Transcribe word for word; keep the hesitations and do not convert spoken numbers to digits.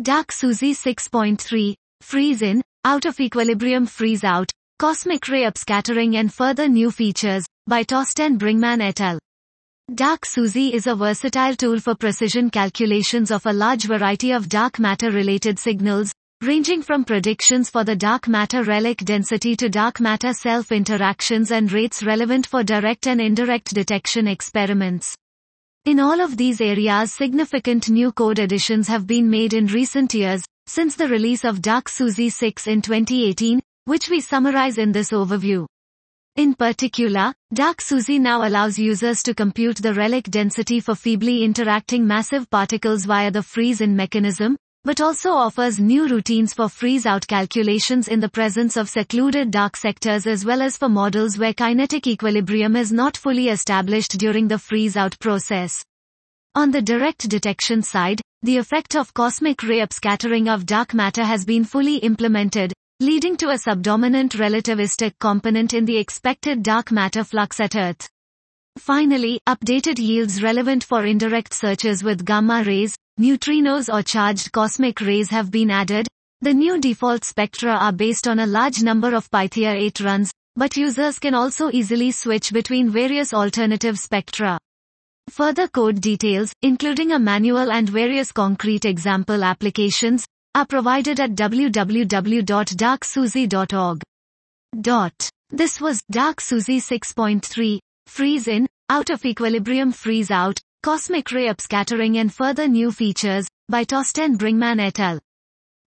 Dark SUSY six point three, Freeze In, Out of Equilibrium Freeze Out, Cosmic Ray Upscattering and Further New Features, by Torsten Bringmann et al. Dark SUSY is a versatile tool for precision calculations of a large variety of dark matter-related signals, ranging from predictions for the dark matter relic density to dark matter self-interactions and rates relevant for direct and indirect detection experiments. In all of these areas, significant new code additions have been made in recent years, since the release of Dark SUSY six in twenty eighteen, which we summarize in this overview. In particular, Dark SUSY now allows users to compute the relic density for feebly interacting massive particles via the freeze-in mechanism, but also offers new routines for freeze-out calculations in the presence of secluded dark sectors as well as for models where kinetic equilibrium is not fully established during the freeze-out process. On the direct detection side, the effect of cosmic ray upscattering of dark matter has been fully implemented, leading to a subdominant relativistic component in the expected dark matter flux at Earth. Finally, updated yields relevant for indirect searches with gamma rays, neutrinos or charged cosmic rays have been added. The new default spectra are based on a large number of Pythia eight runs, but users can also easily switch between various alternative spectra. Further code details, including a manual and various concrete example applications, are provided at w w w dot dark susy dot org. This was Dark SUSY six point three, Freeze In, Out of Equilibrium Freeze Out, Cosmic Ray Upscattering and Further New Features, by Torsten Bringmann et al.